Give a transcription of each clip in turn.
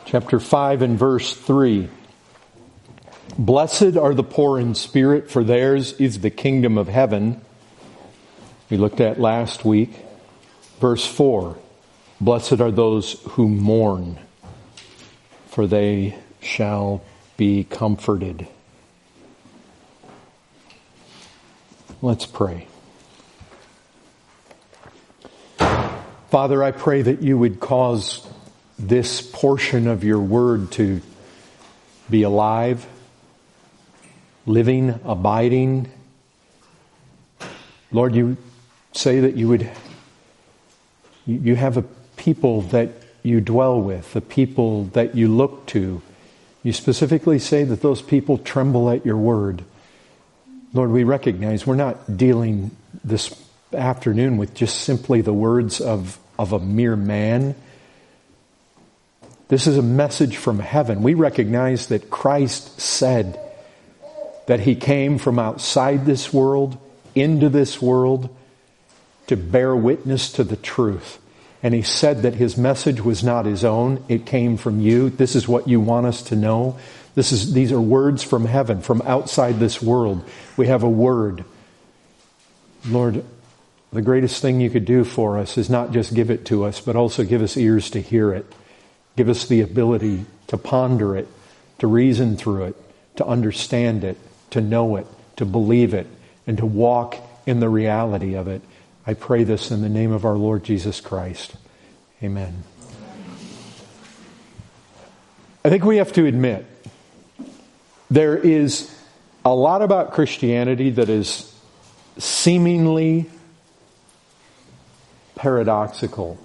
chapter 5 and verse 3. Blessed are the poor in spirit, for theirs is the kingdom of heaven. We looked at last week. Verse 4. Blessed are those who mourn, for they shall be comforted. Let's pray. Father, I pray that you would cause this portion of your word to be alive, living, abiding. Lord, you say that you have a people that you dwell with, a people that you look to. You specifically say that those people tremble at your word. Lord, we recognize we're not dealing this afternoon with just simply the words of a mere man. This is a message from heaven. We recognize that Christ said that He came from outside this world into this world to bear witness to the truth. And He said that His message was not His own. It came from you. This is what you want us to know. These are words from heaven, from outside this world. We have a word. Lord, the greatest thing you could do for us is not just give it to us, but also give us ears to hear it. Give us the ability to ponder it, to reason through it, to understand it, to know it, to believe it, and to walk in the reality of it. I pray this in the name of our Lord Jesus Christ. Amen. I think we have to admit, there is a lot about Christianity that is seemingly paradoxical,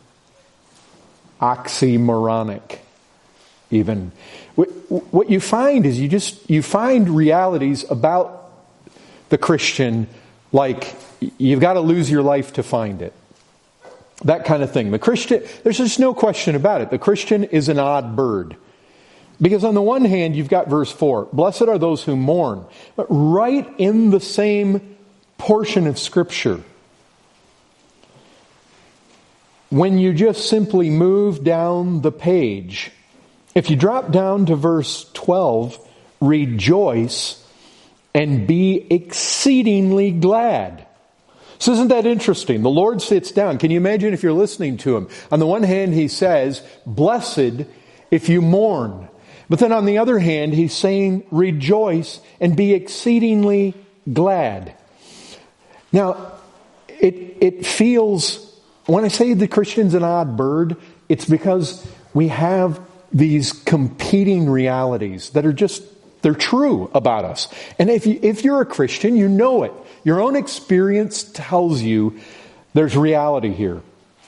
oxymoronic even. What you find is you find realities about the Christian like you've got to lose your life to find it. That kind of thing. The Christian, there's just no question about it. The Christian is an odd bird. Because on the one hand, you've got verse 4, blessed are those who mourn. But right in the same portion of Scripture, when you just simply move down the page, if you drop down to verse 12, rejoice and be exceedingly glad. So isn't that interesting? The Lord sits down. Can you imagine if you're listening to Him? On the one hand, He says, blessed if you mourn. But then on the other hand, He's saying, rejoice and be exceedingly glad. Now, it feels, when I say the Christian's an odd bird, it's because we have these competing realities that are just, they're true about us. And if you're a Christian, you know it. Your own experience tells you there's reality here.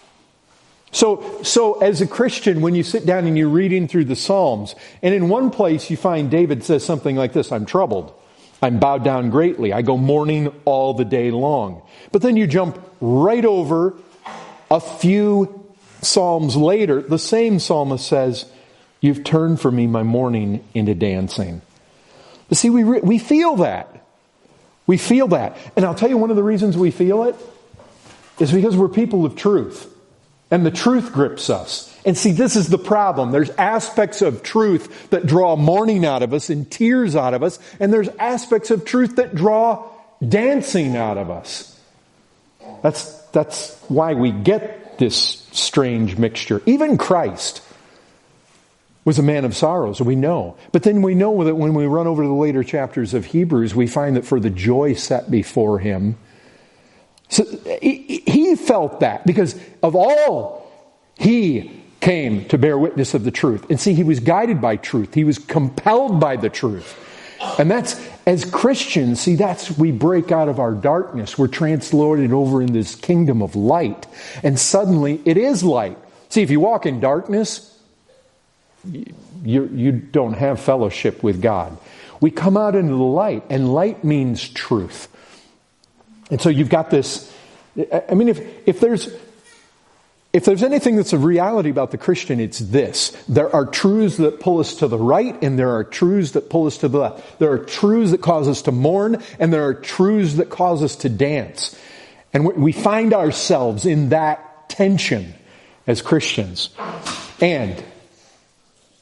So as a Christian, when you sit down and you're reading through the Psalms, and in one place you find David says something like this, I'm troubled. I'm bowed down greatly. I go mourning all the day long. But then you jump right over a few Psalms later, the same psalmist says, you've turned for me my mourning into dancing. But see, we feel that. We feel that. And I'll tell you one of the reasons we feel it is because we're people of truth. And the truth grips us. And see, this is the problem. There's aspects of truth that draw mourning out of us and tears out of us. And there's aspects of truth that draw dancing out of us. That's why we get this strange mixture. Even Christ was a man of sorrows, we know. But then we know that when we run over to the later chapters of Hebrews, we find that for the joy set before Him, so He felt that because of all, He came to bear witness of the truth. And see, He was guided by truth. He was compelled by the truth. And that's, as Christians, see, we break out of our darkness. We're translated over in this kingdom of light. And suddenly, it is light. See, if you walk in darkness, you don't have fellowship with God. We come out into the light, and light means truth. And so you've got this, I mean, if there's anything that's a reality about the Christian, it's this. There are truths that pull us to the right, and there are truths that pull us to the left. There are truths that cause us to mourn, and there are truths that cause us to dance. And we find ourselves in that tension as Christians. And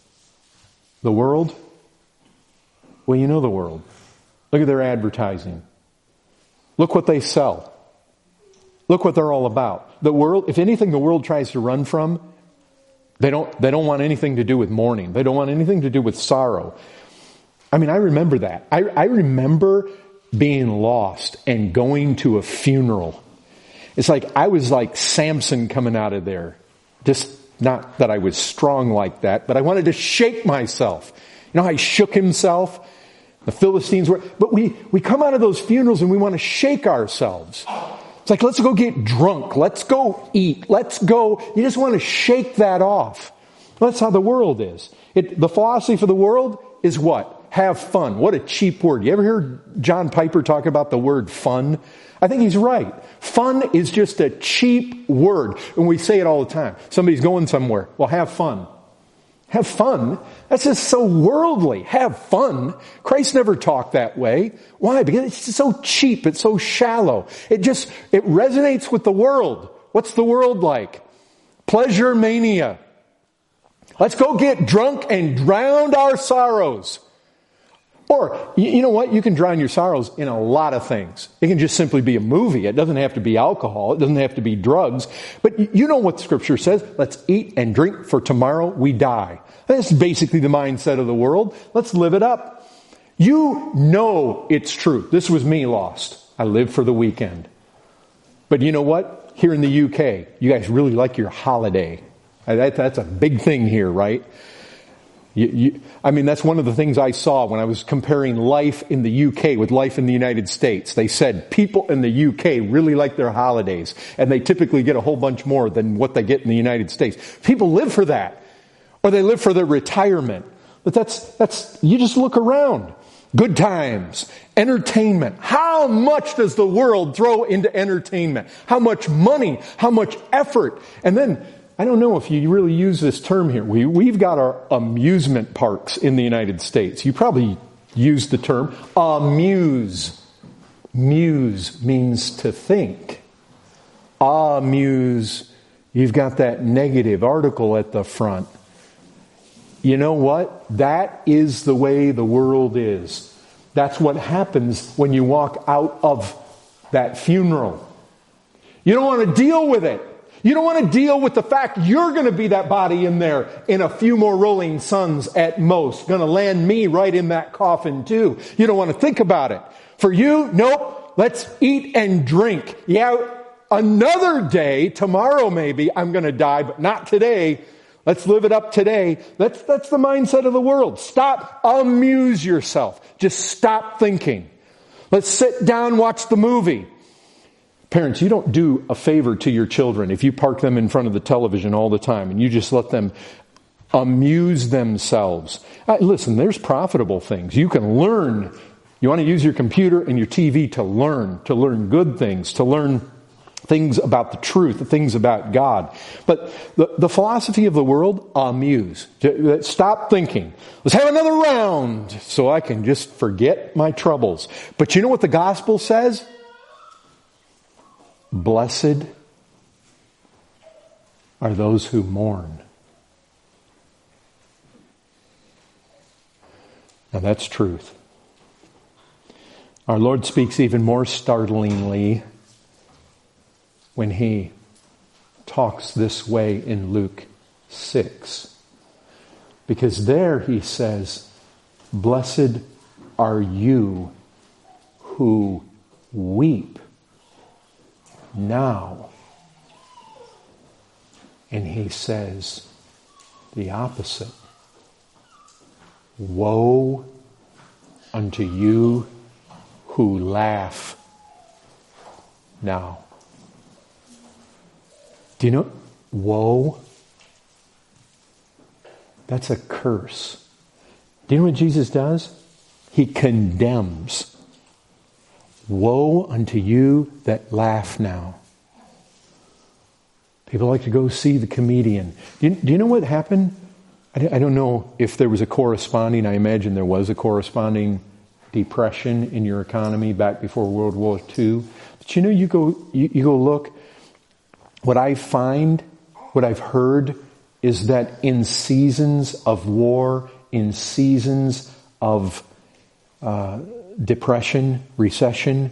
The world? Well, you know the world. Look at their advertising. Look what they sell. Look what they're all about. The world, if anything the world tries to run from, they don't want anything to do with mourning. They don't want anything to do with sorrow. I mean, I remember that. I remember being lost and going to a funeral. It's like I was like Samson coming out of there. Just not that I was strong like that, but I wanted to shake myself. You know how he shook himself? The Philistines were, but we come out of those funerals and we want to shake ourselves. It's like, let's go get drunk. Let's go eat. Let's go. You just want to shake that off. That's how the world is. The philosophy for the world is what? Have fun. What a cheap word. You ever hear John Piper talk about the word fun? I think he's right. Fun is just a cheap word. And we say it all the time. Somebody's going somewhere. Well, have fun. Have fun? That's just so worldly. Have fun. Christ never talked that way. Why? Because it's just so cheap. It's so shallow. It resonates with the world. What's the world like? Pleasure mania. Let's go get drunk and drown our sorrows. Or, you know what? You can drown your sorrows in a lot of things. It can just simply be a movie. It doesn't have to be alcohol. It doesn't have to be drugs. But you know what Scripture says. Let's eat and drink, for tomorrow we die. That's basically the mindset of the world. Let's live it up. You know it's true. This was me lost. I lived for the weekend. But you know what? Here in the UK, you guys really like your holiday. That's a big thing here, right? I mean, that's one of the things I saw when I was comparing life in the UK with life in the United States. They said people in the UK really like their holidays, and they typically get a whole bunch more than what they get in the United States. People live for that, or they live for their retirement. But that's you just look around. Good times, entertainment. How much does the world throw into entertainment? How much money? How much effort? And then, I don't know if you really use this term here. We've got our amusement parks in the United States. You probably use the term amuse. Muse means to think. Amuse. You've got that negative article at the front. You know what? That is the way the world is. That's what happens when you walk out of that funeral. You don't want to deal with it. You don't want to deal with the fact you're going to be that body in there in a few more rolling suns at most. Going to land me right in that coffin too. You don't want to think about it. For you, nope. Let's eat and drink. Yeah, another day, tomorrow maybe, I'm going to die, but not today. Let's live it up today. That's the mindset of the world. Stop, amuse yourself. Just stop thinking. Let's sit down, watch the movie. Parents, you don't do a favor to your children if you park them in front of the television all the time and you just let them amuse themselves. Listen, there's profitable things. You can learn. You want to use your computer and your TV to learn good things, to learn things about the truth, things about God. But the philosophy of the world, amuse. Stop thinking. Let's have another round so I can just forget my troubles. But you know what the gospel says? Blessed are those who mourn. Now that's truth. Our Lord speaks even more startlingly when He talks this way in Luke 6. Because there He says, blessed are you who weep now. And He says the opposite. Woe unto you who laugh now. Do you know? Woe. That's a curse. Do you know what Jesus does? He condemns. Woe unto you that laugh now. People like to go see the comedian. Do you know what happened? I don't know if there was a corresponding, I imagine there was a corresponding depression in your economy back before World War II. But you know, you go look. What I find, what I've heard, is that in seasons of war in seasons of depression, recession,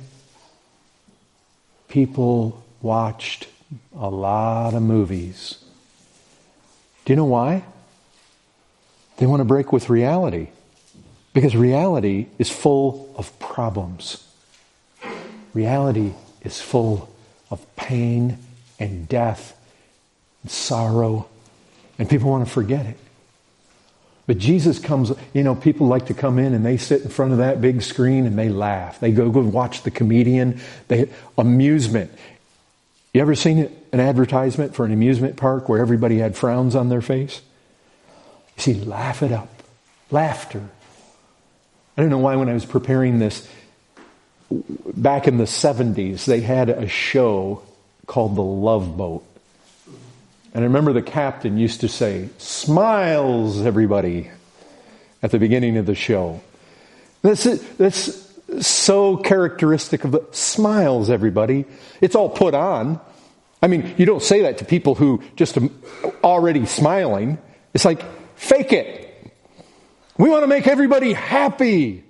people watched a lot of movies. Do you know why? They want to break with reality. Because reality is full of problems. Reality is full of pain and death and sorrow. And people want to forget it. But Jesus comes, people like to come in and they sit in front of that big screen and they laugh. They go watch the comedian. Amusement. You ever seen an advertisement for an amusement park where everybody had frowns on their face? You see, laugh it up. Laughter. I don't know why when I was preparing this, back in the 70s, they had a show called The Love Boat. And I remember the captain used to say, "Smiles, everybody," at the beginning of the show. That's so characteristic of the smiles, everybody. It's all put on. I mean, you don't say that to people who just are already smiling. It's like, fake it. We want to make everybody happy.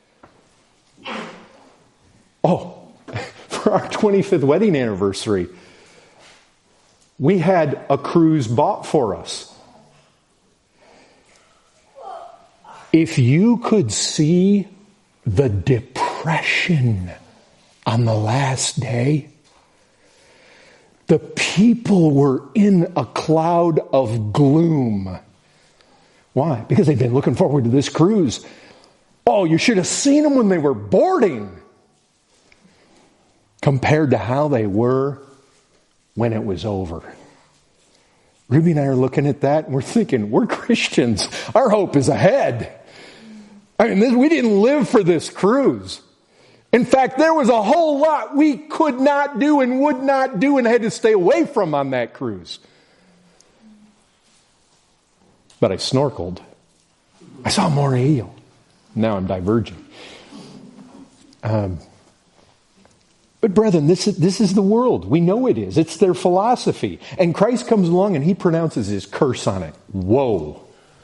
Oh, for our 25th wedding anniversary, we had a cruise bought for us. If you could see the depression on the last day, the people were in a cloud of gloom. Why? Because they've been looking forward to this cruise. Oh, you should have seen them when they were boarding, compared to how they were when it was over. Ruby and I are looking at that and we're thinking, we're Christians. Our hope is ahead. I mean, we didn't live for this cruise. In fact, there was a whole lot we could not do and would not do and had to stay away from on that cruise. But I snorkeled. I saw more eel. Now I'm diverging. But brethren, this is the world. We know it is. It's their philosophy. And Christ comes along and he pronounces his curse on it. Woe.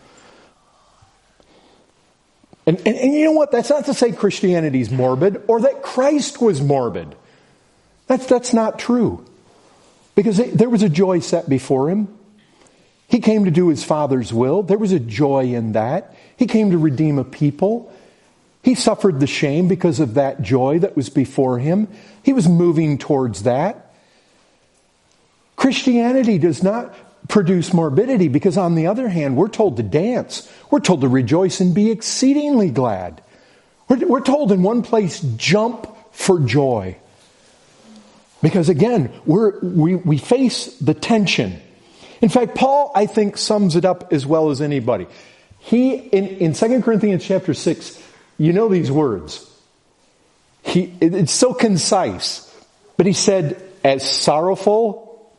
And you know what? That's not to say Christianity is morbid or that Christ was morbid. That's not true. Because there was a joy set before him. He came to do his Father's will. There was a joy in that. He came to redeem a people. He suffered the shame because of that joy that was before him. He was moving towards that. Christianity does not produce morbidity because, on the other hand, we're told to dance. We're told to rejoice and be exceedingly glad. We're told in one place, jump for joy. Because again, we face the tension. In fact, Paul, I think, sums it up as well as anybody. He, in 2 Corinthians chapter 6, you know these words. It's so concise. But he said, as sorrowful,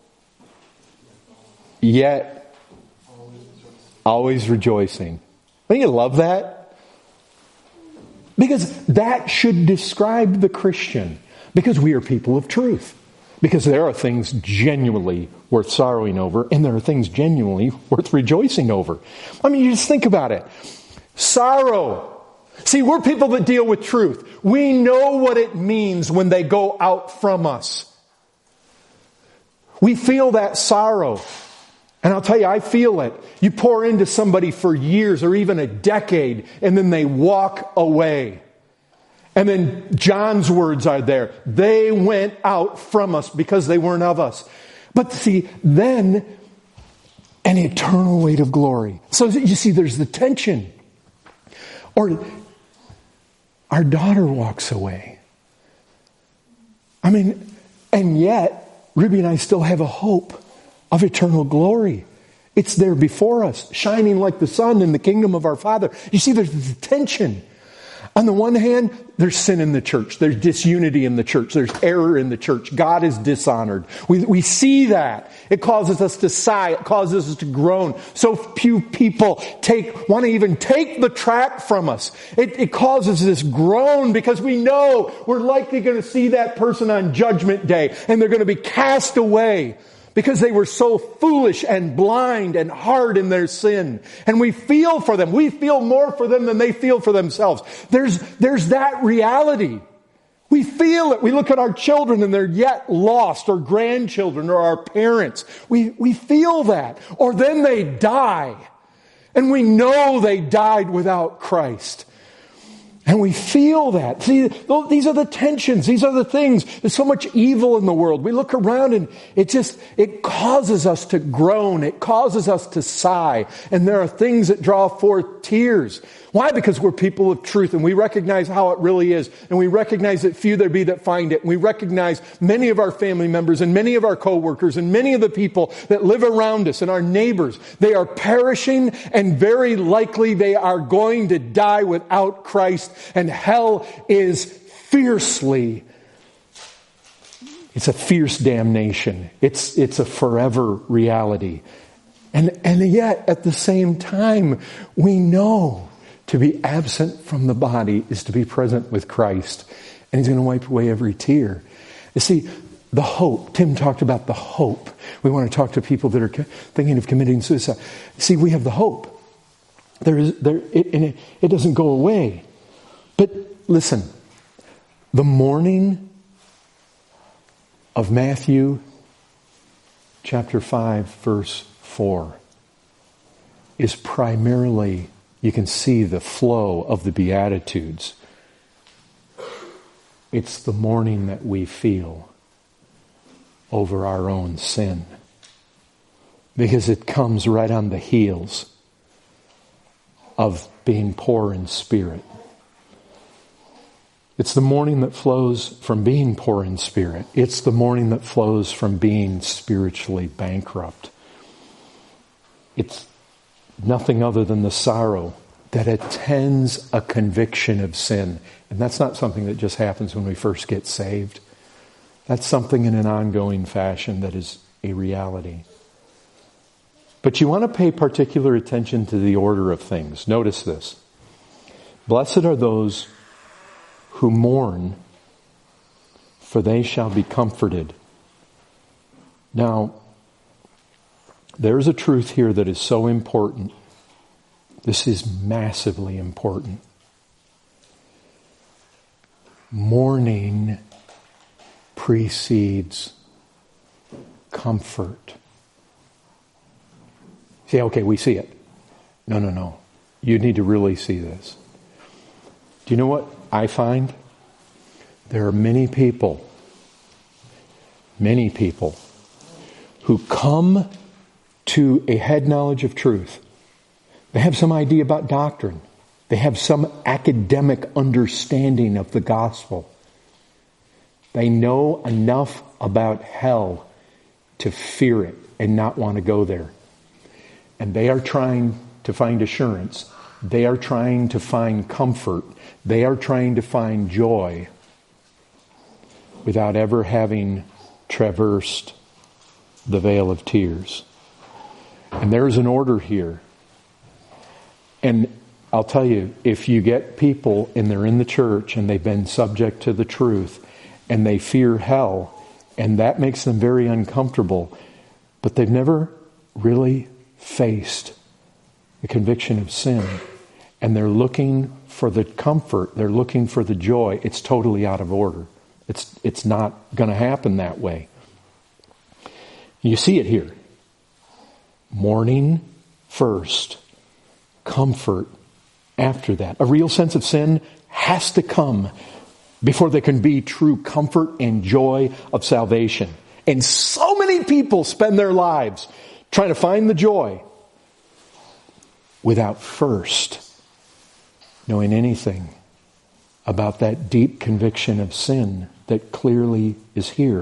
yet always rejoicing. Don't you love that? Because that should describe the Christian. Because we are people of truth. Because there are things genuinely worth sorrowing over, and there are things genuinely worth rejoicing over. I mean, you just think about it. Sorrow. See, we're people that deal with truth. We know what it means when they go out from us. We feel that sorrow. And I'll tell you, I feel it. You pour into somebody for years or even a decade, and then they walk away. And then John's words are there. They went out from us because they weren't of us. But see, then an eternal weight of glory. So you see, there's the tension. Or our daughter walks away. I mean, and yet, Ruby and I still have a hope of eternal glory. It's there before us, shining like the sun in the kingdom of our Father. You see, there's the tension. On the one hand, there's sin in the church. There's disunity in the church. There's error in the church. God is dishonored. We see that. It causes us to sigh. It causes us to groan. So few people want to even take the track from us. It causes this groan because we know we're likely going to see that person on Judgment Day and they're going to be cast away. because they were so foolish and blind and hard in their sin. And we feel for them. We feel more for them than they feel for themselves. There's that reality. We feel it. We look at our children and they're yet lost, or grandchildren, or our parents. We feel that. Or then they die. And we know they died without Christ. And we feel that. See, these are the tensions. These are the things. There's so much evil in the world. We look around and it causes us to groan. It causes us to sigh. And there are things that draw forth tears. Why? Because we're people of truth and we recognize how it really is. And we recognize that few there be that find it. And we recognize many of our family members and many of our co-workers and many of the people that live around us and our neighbors. They are perishing, and very likely they are going to die without Christ. And hell is it's a fierce damnation. It's a forever reality. And yet at the same time, we know to be absent from the body is to be present with Christ. And He's going to wipe away every tear. You see, the hope. Tim talked about the hope. We want to talk to people that are thinking of committing suicide. See, we have the hope. It doesn't go away. But listen, the morning of Matthew chapter 5, verse 4 is primarily, you can see the flow of the Beatitudes. It's the mourning that we feel over our own sin, because it comes right on the heels of being poor in spirit. It's the mourning that flows from being poor in spirit. It's the mourning that flows from being spiritually bankrupt. It's nothing other than the sorrow that attends a conviction of sin. And that's not something that just happens when we first get saved. That's something in an ongoing fashion that is a reality. But you want to pay particular attention to the order of things. Notice this. Blessed are those who mourn, for they shall be comforted. Now, there's a truth here that is so important. This is massively important. Mourning precedes comfort. See, okay, we see it. No. You need to really see this. Do you know what I find? There are many people who come to a head knowledge of truth. They have some idea about doctrine. They have some academic understanding of the gospel. They know enough about hell to fear it and not want to go there. And they are trying to find assurance. They are trying to find comfort. They are trying to find joy without ever having traversed the vale of tears. And there is an order here. And I'll tell you, if you get people and they're in the church and they've been subject to the truth and they fear hell, and that makes them very uncomfortable, but they've never really faced the conviction of sin, and they're looking for the comfort, they're looking for the joy, it's totally out of order. It's not going to happen that way. You see it here. Mourning first, comfort after that. A real sense of sin has to come before there can be true comfort and joy of salvation. And so many people spend their lives trying to find the joy without first knowing anything about that deep conviction of sin that clearly is here.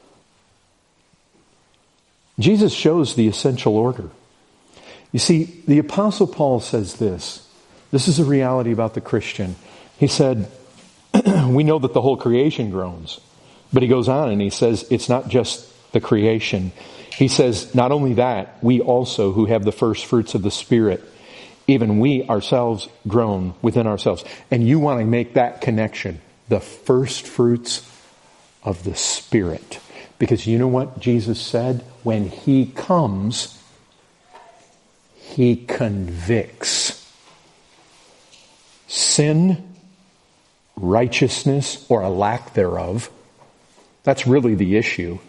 Jesus shows the essential order. You see, the Apostle Paul says this. This is a reality about the Christian. He said, we know that the whole creation groans. But he goes on and he says, it's not just the creation. He says, not only that, we also who have the first fruits of the Spirit, even we ourselves groan within ourselves. And you want to make that connection. The first fruits of the Spirit. Because you know what Jesus said? When He comes, He convicts. Sin, righteousness, or a lack thereof, that's really the issue.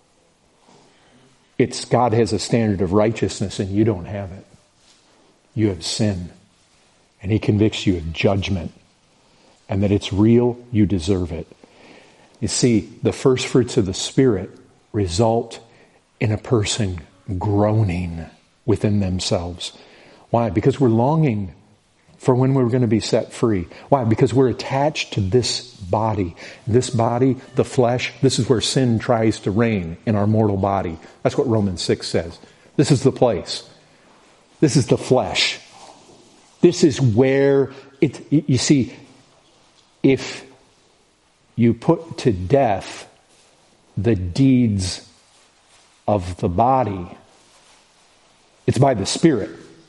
It's God has a standard of righteousness and you don't have it. You have sin. And He convicts you of judgment. And that it's real, you deserve it. You see, the first fruits of the Spirit result in a person groaning within themselves. Why? Because we're longing for when we're going to be set free. Why? Because we're attached to this body. This body, the flesh, this is where sin tries to reign in our mortal body. That's what Romans 6 says. This is the place. This is the flesh. This is where you see, if you put to death the deeds of the body, it's by the Spirit.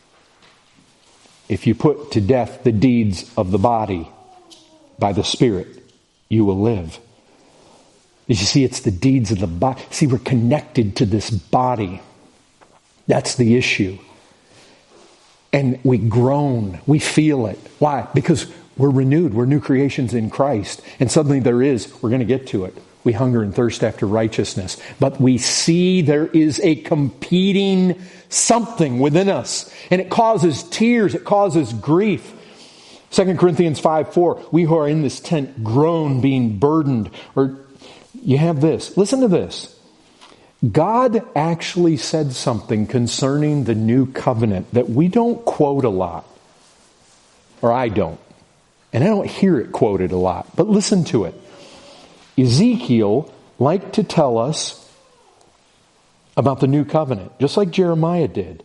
If you put to death the deeds of the body by the Spirit, you will live. You see, it's the deeds of the body. See, we're connected to this body. That's the issue. And we groan. We feel it. Why? Because we're renewed. We're new creations in Christ. And suddenly we're going to get to it. We hunger and thirst after righteousness. But we see there is a competing something within us. And it causes tears. It causes grief. 2 Corinthians 5:4, we who are in this tent groan, being burdened. Or you have this. Listen to this. God actually said something concerning the new covenant that we don't quote a lot. Or I don't. And I don't hear it quoted a lot. But listen to it. Ezekiel liked to tell us about the new covenant, just like Jeremiah did.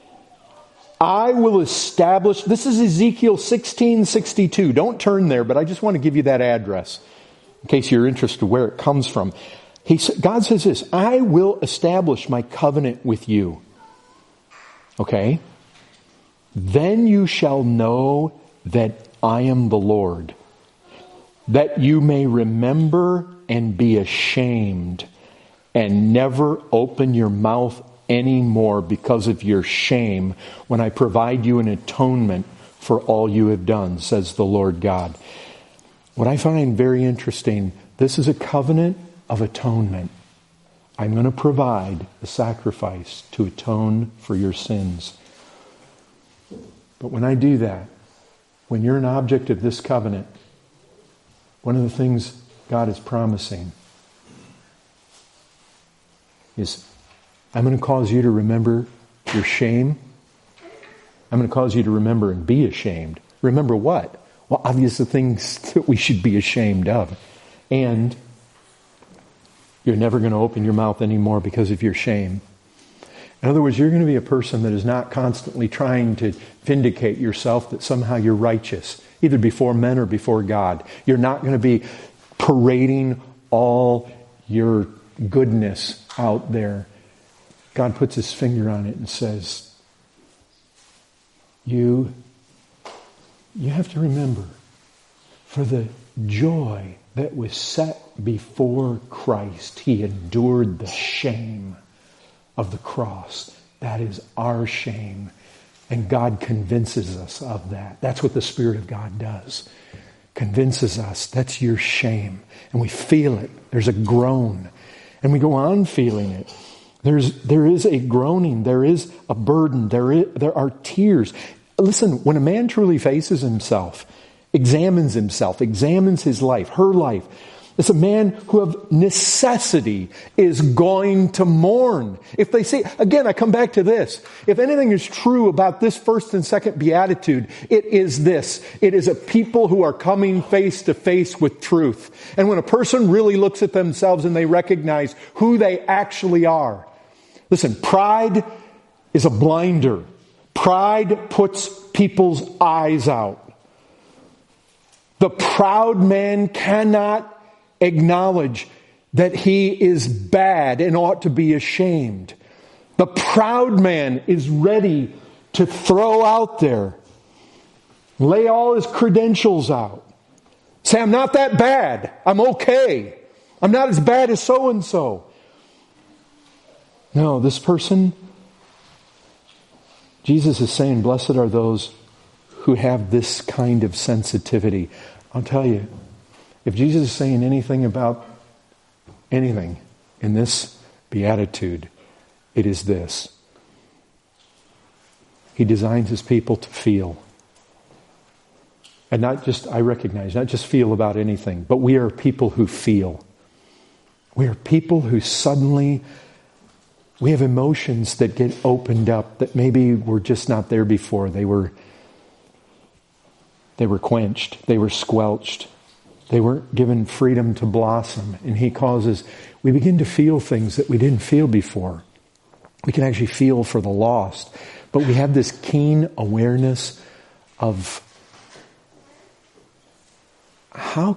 I will establish, this is Ezekiel 16:62. Don't turn there, but I just want to give you that address in case you're interested where it comes from. God says this, I will establish my covenant with you. Okay? Then you shall know that I am the Lord, that you may remember and be ashamed and never open your mouth anymore because of your shame when I provide you an atonement for all you have done, says the Lord God. What I find very interesting, this is a covenant of atonement. I'm going to provide a sacrifice to atone for your sins. But when I do that, when you're an object of this covenant, one of the things God is promising is, I'm going to cause you to remember your shame. I'm going to cause you to remember and be ashamed. Remember what? Well, obviously the things that we should be ashamed of. And you're never going to open your mouth anymore because of your shame. In other words, you're going to be a person that is not constantly trying to vindicate yourself that somehow you're righteous, either before men or before God. You're not going to be parading all your goodness out there. God puts His finger on it and says, you have to remember, for the joy that was set before Christ, He endured the shame of the cross. That is our shame. And God convinces us of that. That's what the Spirit of God does. Convinces us, that's your shame. And we feel it. There's a groan. And we go on feeling it. There is a groaning. There is a burden. There are tears. Listen, when a man truly faces himself, examines his life, her life, it's a man who of necessity is going to mourn. If they say, again, I come back to this. If anything is true about this first and second beatitude, it is this. It is a people who are coming face to face with truth. And when a person really looks at themselves and they recognize who they actually are. Listen, pride is a blinder. Pride puts people's eyes out. The proud man cannot acknowledge that he is bad and ought to be ashamed. The proud man is ready to throw out there, lay all his credentials out. Say, I'm not that bad. I'm okay. I'm not as bad as so-and-so. No, this person, Jesus is saying, blessed are those who have this kind of sensitivity. I'll tell you, if Jesus is saying anything about anything in this beatitude, it is this. He designs his people to feel. And not just, I recognize, not just feel about anything, but we are people who feel. We are people who suddenly, we have emotions that get opened up that maybe were just not there before. They were quenched. They were squelched. They weren't given freedom to blossom. And he causes, we begin to feel things that we didn't feel before. We can actually feel for the lost. But we have this keen awareness of how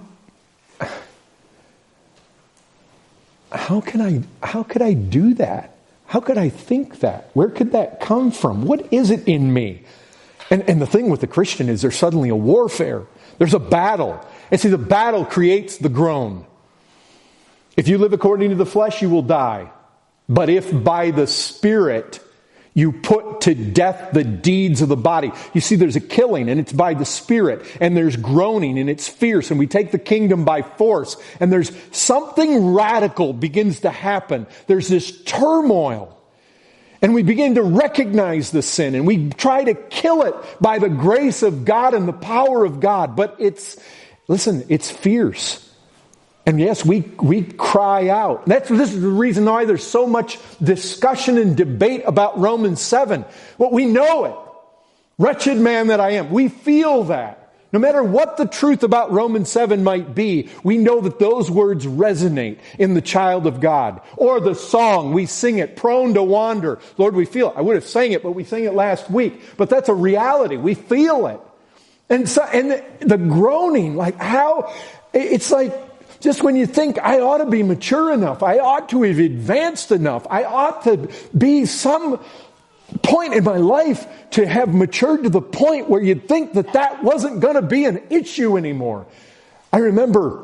could I do that? How could I think that? Where could that come from? What is it in me? And the thing with the Christian is there's suddenly a warfare. There's a battle. And see, the battle creates the groan. If you live according to the flesh, you will die. But if by the Spirit you put to death the deeds of the body. You see, there's a killing and it's by the Spirit. And there's groaning and it's fierce. And we take the kingdom by force. And there's something radical begins to happen. There's this turmoil. And we begin to recognize the sin. And we try to kill it by the grace of God and the power of God. But it's fierce. And yes, we cry out. This is the reason why there's so much discussion and debate about Romans 7. Well, we know it. Wretched man that I am. We feel that. No matter what the truth about Romans 7 might be, we know that those words resonate in the child of God. Or the song, we sing it, prone to wander. Lord, we feel it. I would have sang it, but we sang it last week. But that's a reality. We feel it. And the groaning, like how, it's like, just when you think, I ought to be mature enough, I ought to have advanced enough, I ought to be some point in my life to have matured to the point where you'd think that wasn't going to be an issue anymore. I remember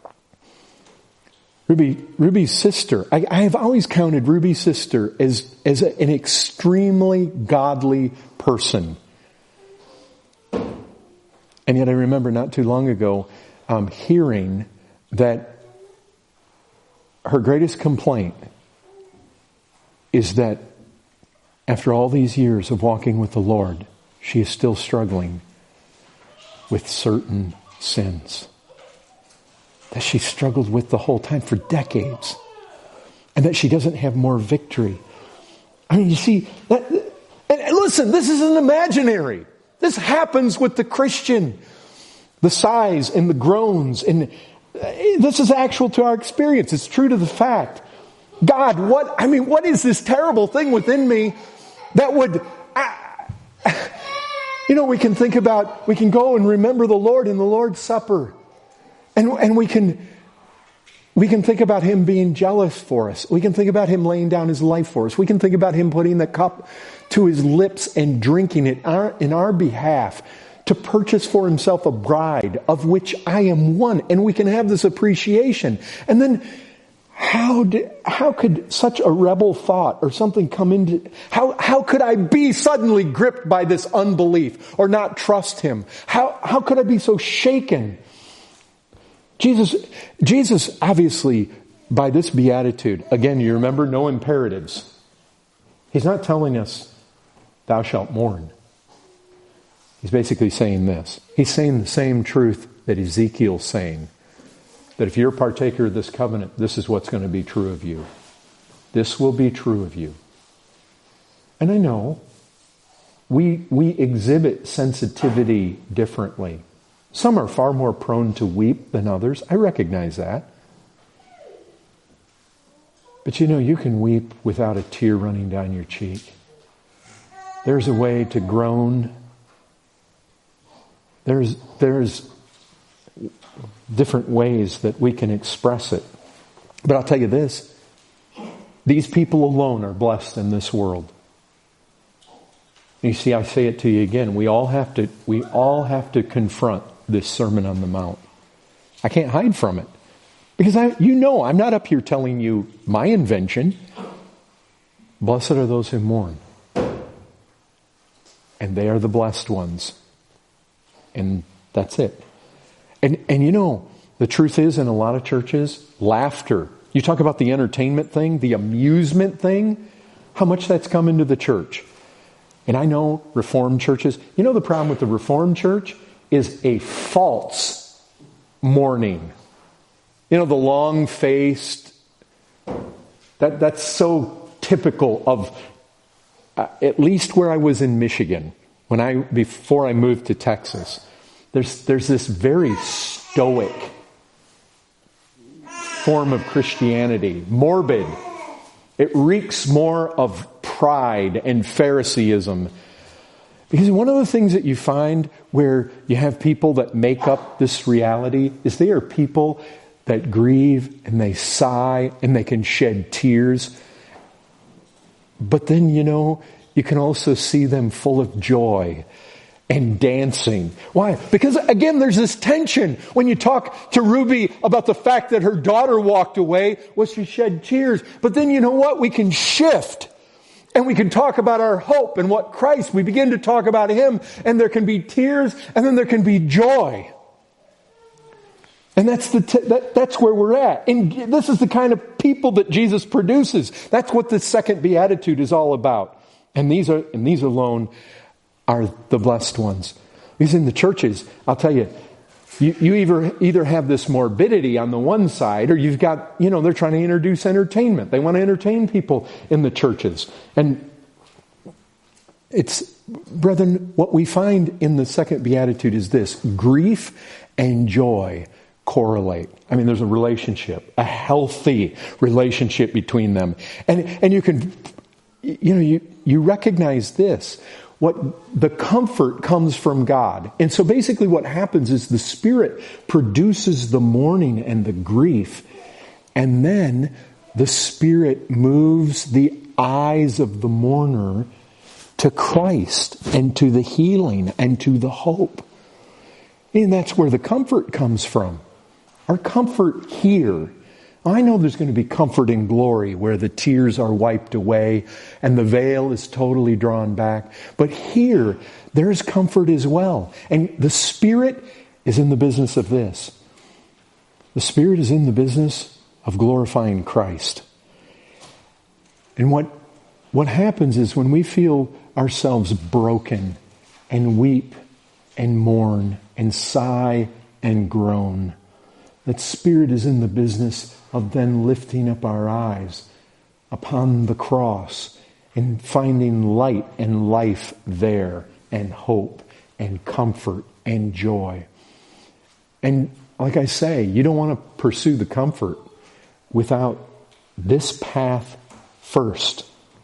Ruby's sister. I have always counted Ruby's sister as an extremely godly person. And yet I remember not too long ago hearing that her greatest complaint is that after all these years of walking with the Lord, she is still struggling with certain sins that she struggled with the whole time for decades, and that she doesn't have more victory. I mean, you see, and listen, this isn't imaginary. This happens with the Christian. The sighs and the groans, and this is actual to our experience. It's true to the fact. God, what is this terrible thing within me that would, we can go and remember the Lord in the Lord's Supper. And we can think about Him being jealous for us. We can think about Him laying down His life for us. We can think about Him putting the cup to His lips and drinking it in our behalf, to purchase for Himself a bride of which I am one. And we can have this appreciation. And then how could such a rebel thought or something come into, how could I be suddenly gripped by this unbelief or not trust Him? How could I be so shaken? Jesus obviously, by this beatitude, again, you remember, no imperatives. He's not telling us, thou shalt mourn. He's basically saying this. He's saying the same truth that Ezekiel's saying. That if you're a partaker of this covenant, this is what's going to be true of you. This will be true of you. And I know we exhibit sensitivity differently. Some are far more prone to weep than others. I recognize that. But you can weep without a tear running down your cheek. There's a way to groan. There's different ways that we can express it. But I'll tell you this. These people alone are blessed in this world. You see, I say it to you again. We all have to confront this Sermon on the Mount. I can't hide from it. Because I'm not up here telling you my invention. Blessed are those who mourn, and they are the blessed ones. And that's it. And you know, the truth is, in a lot of churches, laughter. You talk about the entertainment thing, the amusement thing, how much that's come into the church. And I know Reformed churches, you know the problem with the Reformed church is a false mourning. You know, the long-faced, that's so typical of, at least where I was in Michigan, before I moved to Texas. There's this very stoic form of Christianity, morbid. It reeks more of pride and Phariseeism. Because one of the things that you find where you have people that make up this reality is they are people that grieve and they sigh and they can shed tears. But then, you know, you can also see them full of joy and dancing. Why? Because again, there's this tension. When you talk to Ruby about the fact that her daughter walked away, well, she shed tears. But then you know what? We can shift. And we can talk about our hope and what Christ, we begin to talk about Him, and there can be tears, and then there can be joy. And that's where we're at. And this is the kind of people that Jesus produces. That's what the second beatitude is all about. And these alone are the blessed ones. Because in the churches, I'll tell you, you either have this morbidity on the one side, or you've got, you know, they're trying to introduce entertainment. They want to entertain people in the churches. And it's, brethren, what we find in the second beatitude is this: grief and joy correlate. I mean, there's a relationship, a healthy relationship between them. And you can, you know, you recognize this. What the comfort comes from God. And so basically what happens is the Spirit produces the mourning and the grief, and then the Spirit moves the eyes of the mourner to Christ and to the healing and to the hope. And that's where the comfort comes from. Our comfort here. I know there's going to be comfort in glory where the tears are wiped away and the veil is totally drawn back. But here, there's comfort as well. And the Spirit is in the business of this. The Spirit is in the business of glorifying Christ. And what happens is when we feel ourselves broken and weep and mourn and sigh and groan, that Spirit is in the business of then lifting up our eyes upon the cross and finding light and life there, and hope and comfort and joy. And like I say, you don't want to pursue the comfort without this path first.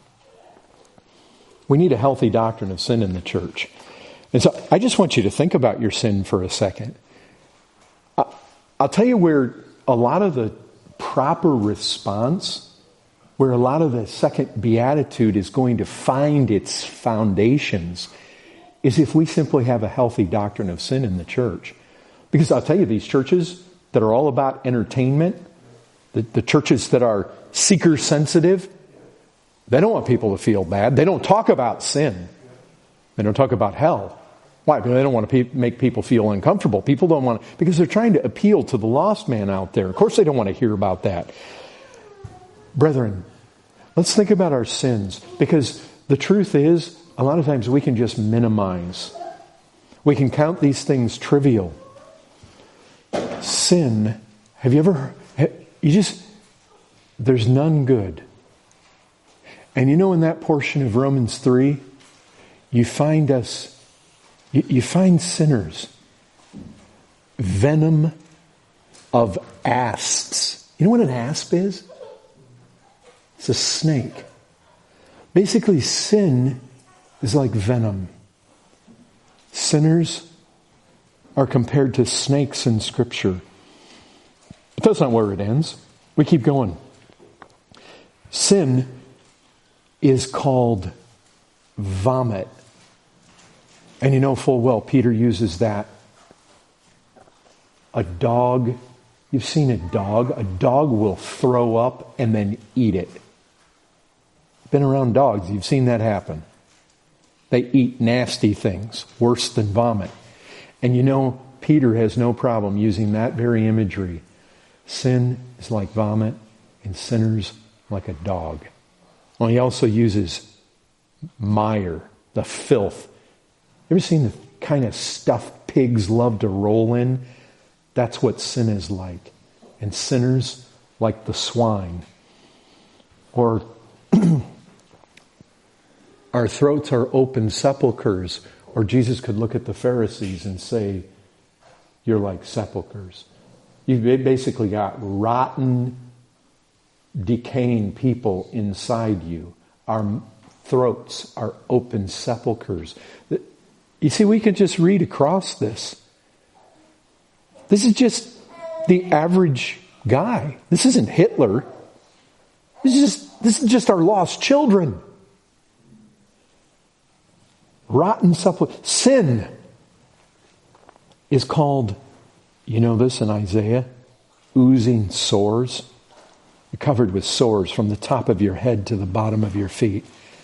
We need a healthy doctrine of sin in the church. And so I just want you to think about your sin for a second. I'll tell you where a lot of the proper response, where a lot of the second beatitude is going to find its foundations, is if we simply have a healthy doctrine of sin in the church. Because I'll tell you, these churches that are all about entertainment, the churches that are seeker sensitive, they don't want people to feel bad. They don't talk about sin. They don't talk about hell. Why? Because they don't want to make people feel uncomfortable. People don't want to, because they're trying to appeal to the lost man out there. Of course they don't want to hear about that. Brethren, let's think about our sins, because the truth is, a lot of times we can just minimize. We can count these things trivial. Sin, have you ever, there's none good. And you know, in that portion of Romans 3, you find sinners, venom of asps. You know what an asp is? It's a snake. Basically, sin is like venom. Sinners are compared to snakes in Scripture. But that's not where it ends. We keep going. Sin is called vomit. And you know full well Peter uses that. A dog, you've seen a dog will throw up and then eat it. Been around dogs, you've seen that happen. They eat nasty things, worse than vomit. And you know, Peter has no problem using that very imagery. Sin is like vomit, and sinners like a dog. Well, he also uses mire, the filth. You ever seen the kind of stuff pigs love to roll in? That's what sin is like. And sinners like the swine. Or our throats are open sepulchres. Or Jesus could look at the Pharisees and say, you're like sepulchres. You've basically got rotten, decaying people inside you. Our throats are open sepulchres. You see, we could just read across this. This is just the average guy. This isn't Hitler. This is just our lost children. Rotten sepulchre. Sin is called, you know this in Isaiah, oozing sores. You're covered with sores from the top of your head to the bottom of your feet.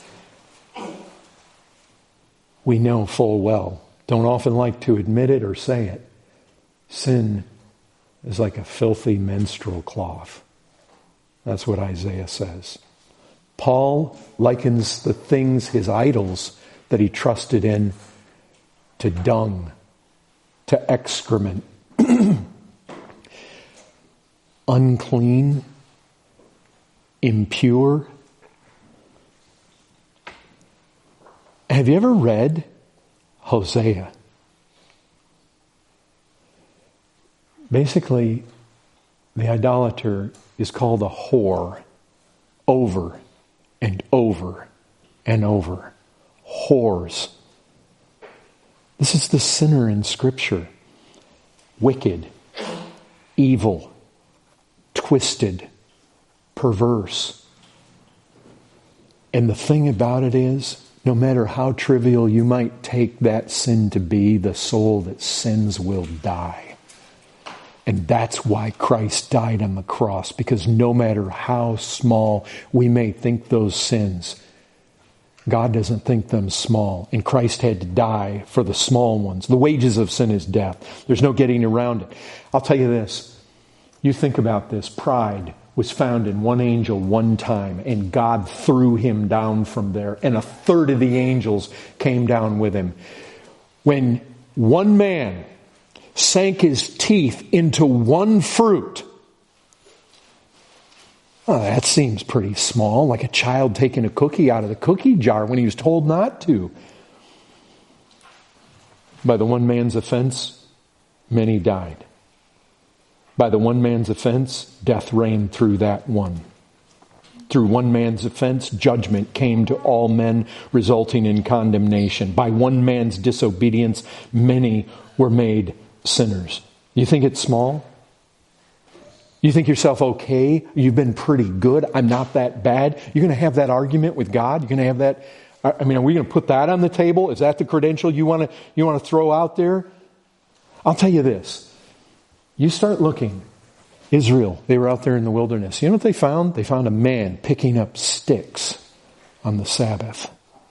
We know full well, don't often like to admit it or say it, sin is like a filthy menstrual cloth. That's what Isaiah says. Paul likens the things, his idols, that he trusted in, to dung, to excrement. Unclean, impure. Have you ever read Hosea? Basically, the idolater is called a whore over and over and over. Whores. This is the sinner in Scripture. Wicked, evil, twisted, perverse. And the thing about it is, no matter how trivial you might take that sin to be, the soul that sins will die. And that's why Christ died on the cross, because no matter how small we may think those sins, God doesn't think them small. And Christ had to die for the small ones. The wages of sin is death. There's no getting around it. I'll tell you this. You think about this. Pride was found in one angel one time, and God threw him down from there, and a third of the angels came down with him. When one man sank his teeth into one fruit, oh, that seems pretty small, like a child taking a cookie out of the cookie jar when he was told not to. By the one man's offense, many died. By the one man's offense, death reigned through that one. Through one man's offense, judgment came to all men, resulting in condemnation. By one man's disobedience, many were made sinners. You think it's small? You think yourself okay? You've been pretty good. I'm not that bad. You're going to have that argument with God? You're going to have that? I mean, are we going to put that on the table? Is that the credential you want to throw out there? I'll tell you this. You start looking. Israel, they were out there in the wilderness. You know what they found? They found a man picking up sticks on the Sabbath.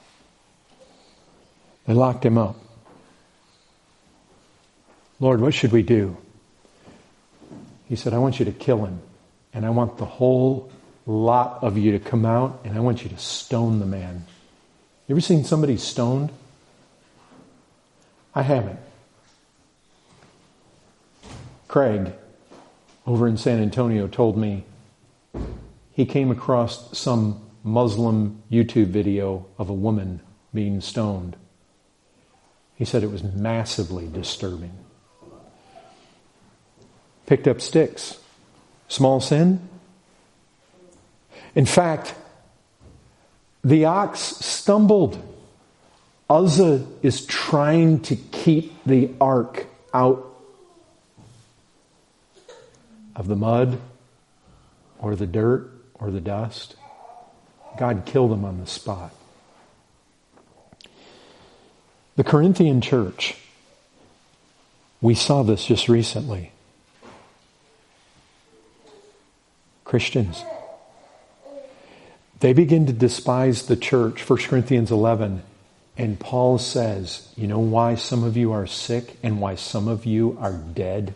They locked him up. Lord, what should we do? He said, I want you to kill him. And I want the whole lot of you to come out, and I want you to stone the man. You ever seen somebody stoned? I haven't. Craig, over in San Antonio, told me he came across some Muslim YouTube video of a woman being stoned. He said it was massively disturbing. Picked up sticks. Small sin? In fact, the ox stumbled. Uzzah is trying to keep the ark out of the mud or the dirt or the dust. God killed him on the spot. The Corinthian church, we saw this just recently. Christians, They begin to despise the church, 1 Corinthians 11. And Paul says, you know why some of you are sick and why some of you are dead?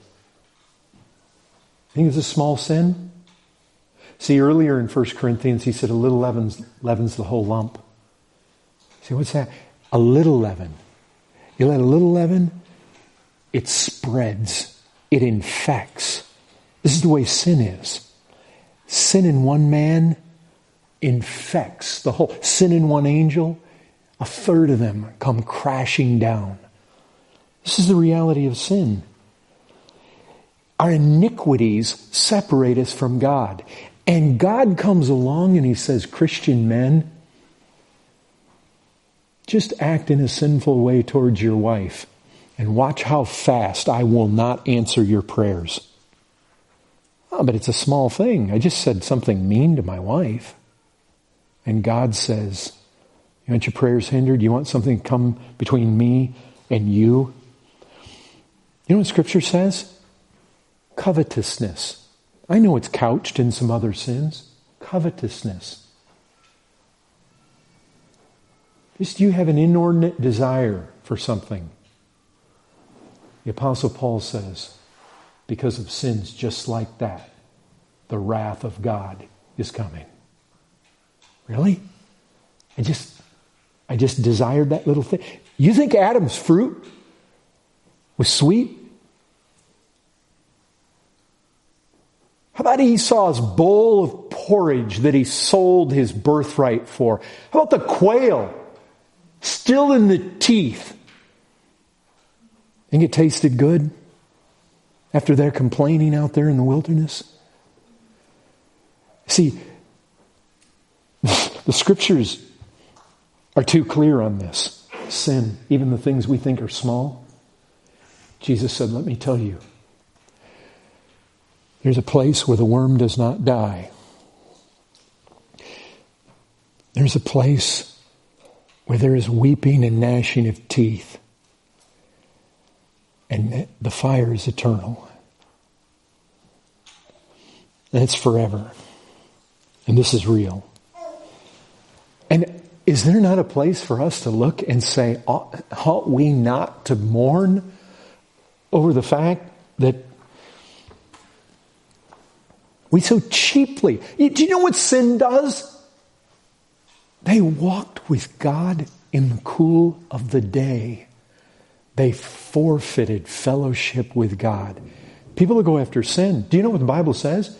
I think it's a small sin. See, earlier in 1 Corinthians, he said a little leavens the whole lump. See, what's that? A little leaven. You let a little leaven, it spreads. It infects. This is the way sin is. Sin in one man infects the whole. Sin in one angel, a third of them come crashing down. This is the reality of sin. Our iniquities separate us from God. And God comes along and He says, Christian men, just act in a sinful way towards your wife and watch how fast I will not answer your prayers. Oh, but it's a small thing. I just said something mean to my wife. And God says, you want your prayers hindered? You want something to come between me and you? You know what Scripture says? Covetousness. I know it's couched in some other sins. Covetousness. Just you have an inordinate desire for something. The Apostle Paul says, because of sins just like that, the wrath of God is coming. Really? I just desired that little thing. You think Adam's fruit was sweet? How about Esau's bowl of porridge that he sold his birthright for? How about the quail still in the teeth? Think it tasted good after they're complaining out there in the wilderness? See, the Scriptures are too clear on this. Sin, even the things we think are small. Jesus said, let me tell you, there's a place where the worm does not die. There's a place where there is weeping and gnashing of teeth. And the fire is eternal. And it's forever. And this is real. And is there not a place for us to look and say, ought we not to mourn over the fact that we so cheaply... Do you know what sin does? They walked with God in the cool of the day. They forfeited fellowship with God. People who go after sin, do you know what the Bible says?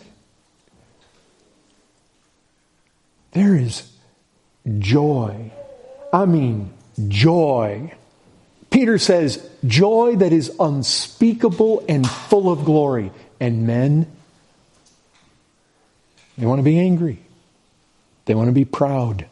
There is joy. I mean, joy. Peter says, joy that is unspeakable and full of glory. And men, they want to be angry. They want to be proud.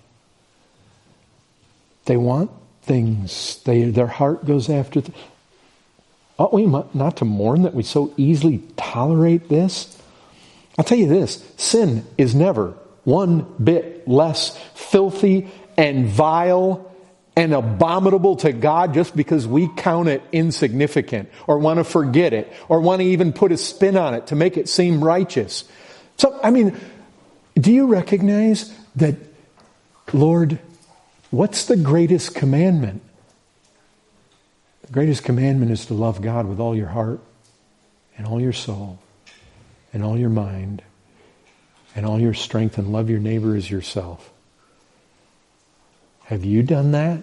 They want things. Their heart goes after. Ought we not to mourn that we so easily tolerate this? I'll tell you this. Sin is never one bit less filthy and vile and abominable to God just because we count it insignificant or want to forget it or want to even put a spin on it to make it seem righteous. So, I mean, do you recognize that, Lord, what's the greatest commandment? The greatest commandment is to love God with all your heart and all your soul and all your mind and all your strength, and love your neighbor as yourself. Have you done that?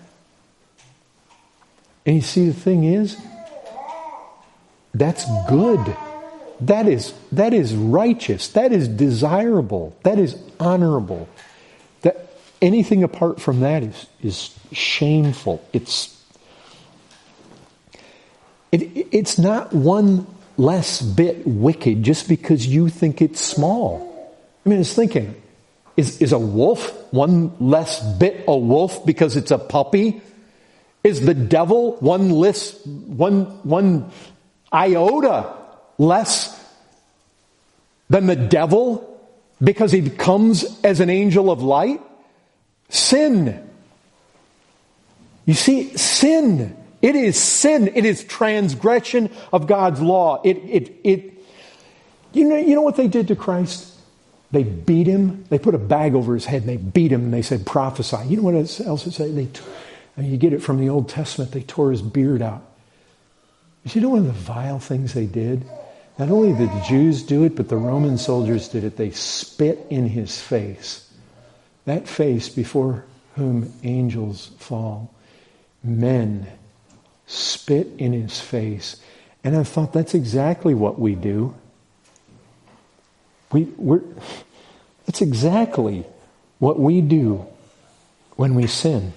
And you see, the thing is, that's good. That is righteous. That is desirable. That is honorable. That anything apart from that is shameful. It's not one less bit wicked just because you think it's small. I mean, it's thinking, is a wolf one less bit a wolf because it's a puppy? Is the devil one iota less than the devil because he comes as an angel of light? Sin. You see, sin. It is sin. It is transgression of God's law. You know what they did to Christ? They beat him. They put a bag over his head and they beat him and they said, prophesy. You know what else it says? You get it from the Old Testament. They tore his beard out. But you know one of the vile things they did? Not only did the Jews do it, but the Roman soldiers did it. They spit in his face. That face before whom angels fall. Men spit in his face. And I thought that's exactly what we do. That's exactly what we do when we sin.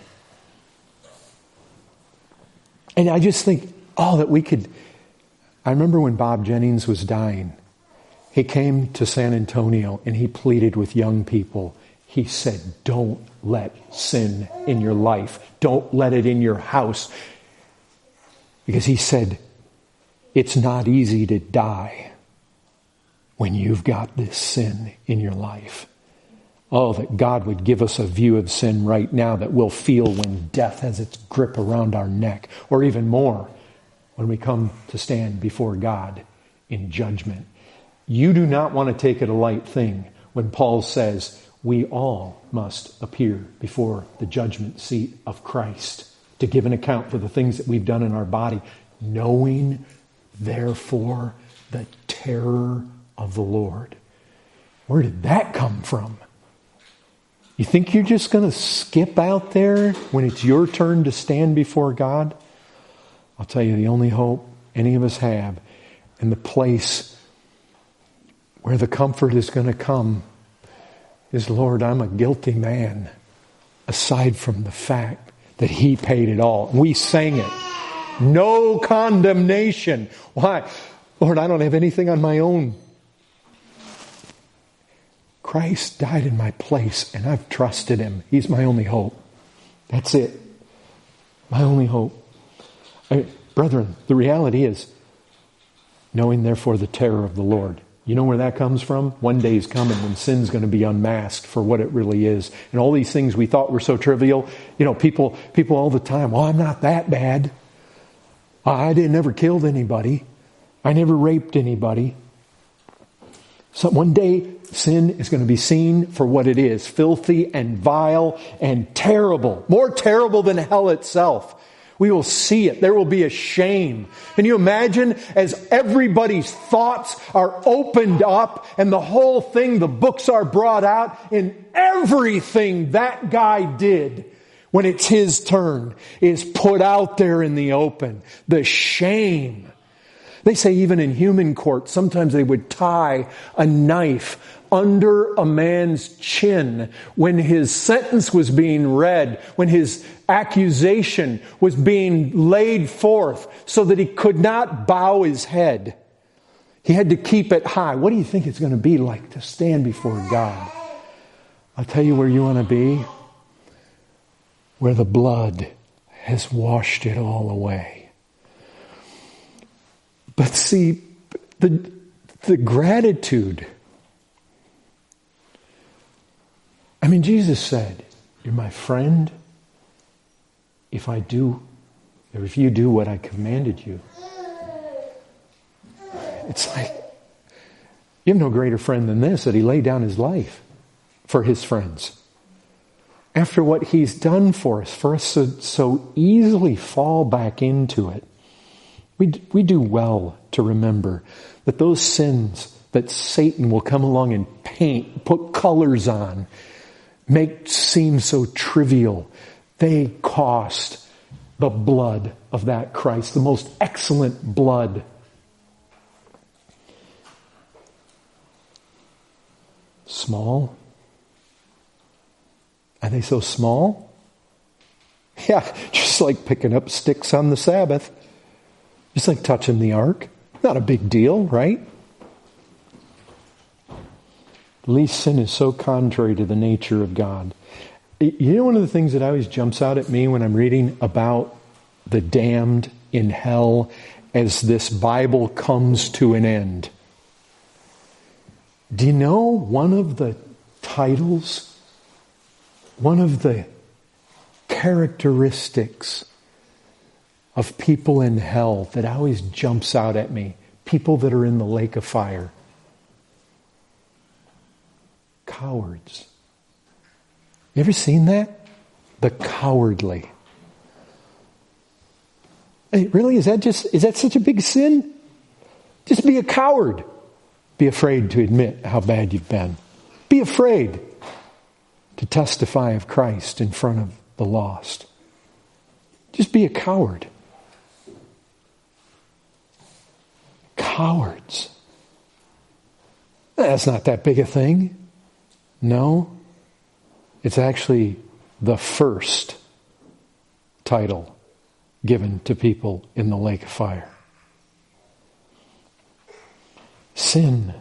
And I just think, that we could... I remember when Bob Jennings was dying, he came to San Antonio and he pleaded with young people. He said, don't let sin in your life. Don't let it in your house. Because he said, it's not easy to die when you've got this sin in your life. Oh, that God would give us a view of sin right now that we'll feel when death has its grip around our neck, or even more when we come to stand before God in judgment. You do not want to take it a light thing when Paul says we all must appear before the judgment seat of Christ to give an account for the things that we've done in our body, knowing therefore the terror of the Lord. Where did that come from? You think you're just going to skip out there when it's your turn to stand before God? I'll tell you, the only hope any of us have, and the place where the comfort is going to come, is, Lord, I'm a guilty man, aside from the fact that He paid it all. We sang it. No condemnation. Why? Lord, I don't have anything on my own. Christ died in my place, and I've trusted Him. He's my only hope. That's it. My only hope. Brethren, the reality is, knowing therefore the terror of the Lord. You know where that comes from? One day is coming when sin's going to be unmasked for what it really is. And all these things we thought were so trivial. You know, people all the time, well, I'm not that bad. I never killed anybody. I never raped anybody. So one day, sin is going to be seen for what it is. Filthy and vile and terrible. More terrible than hell itself. We will see it. There will be a shame. Can you imagine as everybody's thoughts are opened up and the whole thing, the books are brought out, and everything that guy did when it's his turn is put out there in the open. The shame. They say even in human court, sometimes they would tie a knife under a man's chin when his sentence was being read, when his accusation was being laid forth, so that he could not bow his head. He had to keep it high. What do you think it's going to be like to stand before God? I'll tell you where you want to be. Where the blood has washed it all away. But see, the gratitude. I mean, Jesus said, you're my friend if you do what I commanded you. It's like, you have no greater friend than this, that He laid down His life for His friends. After what He's done for us to so easily fall back into it, we do well to remember that those sins that Satan will come along and paint, put colors on, make seem so trivial, they cost the blood of that Christ, the most excellent blood. Small? Are they so small? Yeah, just like picking up sticks on the Sabbath. Just like touching the ark. Not a big deal, right? At least sin is so contrary to the nature of God. You know, one of the things that always jumps out at me when I'm reading about the damned in hell as this Bible comes to an end. Do you know one of the titles, one of the characteristics of people in hell that always jumps out at me? People that are in the lake of fire. cowards. You ever seen that? The cowardly. Hey, really? Is that such a big sin? Just be a coward. Be afraid to admit how bad you've been. Be afraid to testify of Christ in front of the lost. Just be a coward. Cowards. That's not that big a thing. No. It's actually the first title given to people in the lake of fire. Sin.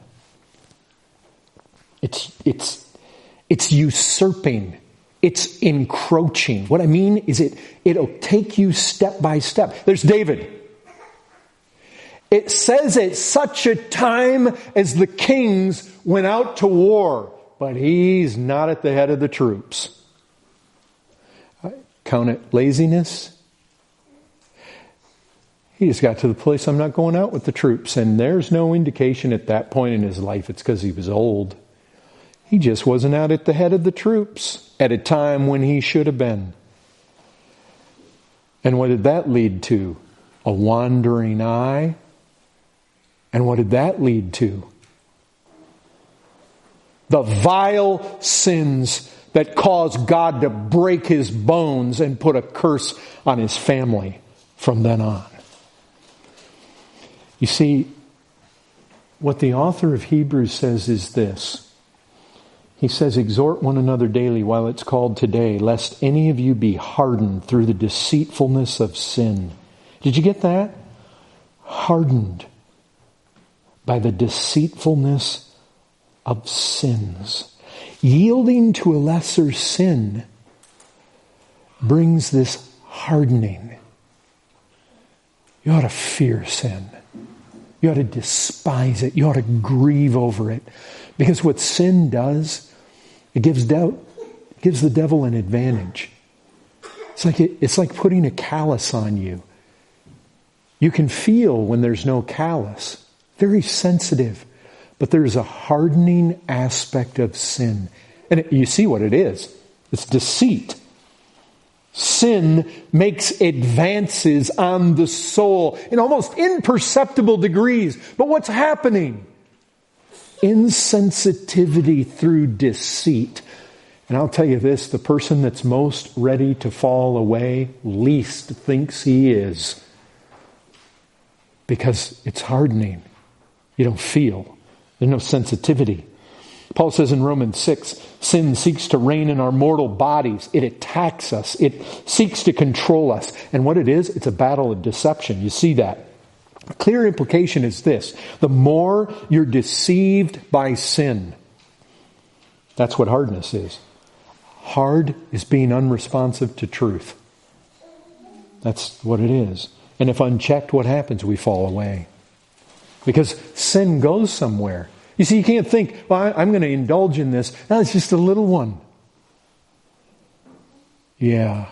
It's usurping. It's encroaching. What I mean is it'll take you step by step. There's David. It says at such a time as the kings went out to war, but he's not at the head of the troops. I count it laziness. He just got to the place, I'm not going out with the troops. And there's no indication at that point in his life it's because he was old. He just wasn't out at the head of the troops at a time when he should have been. And what did that lead to? A wandering eye. And what did that lead to? The vile sins that caused God to break his bones and put a curse on his family from then on. You see, what the author of Hebrews says is this. He says, exhort one another daily while it's called today, lest any of you be hardened through the deceitfulness of sin. Did you get that? Hardened by the deceitfulness of sins. Yielding to a lesser sin brings this hardening. You ought to fear sin. You ought to despise it. You ought to grieve over it. Because what sin does, it gives the devil an advantage. It's like putting a callus on you. You can feel when there's no callus. Very sensitive. But there's a hardening aspect of sin. And you see what it is. It's deceit. Sin makes advances on the soul in almost imperceptible degrees. But what's happening? Insensitivity through deceit. And I'll tell you this, the person that's most ready to fall away least thinks he is. Because it's hardening. You don't feel. There's no sensitivity. Paul says in Romans 6, sin seeks to reign in our mortal bodies. It attacks us. It seeks to control us. And what it is, it's a battle of deception. You see that. A clear implication is this. The more you're deceived by sin, that's what hardness is. Hard is being unresponsive to truth. That's what it is. And if unchecked, what happens? We fall away. Because sin goes somewhere. You see, you can't think, well, I'm going to indulge in this. No, it's just a little one. Yeah,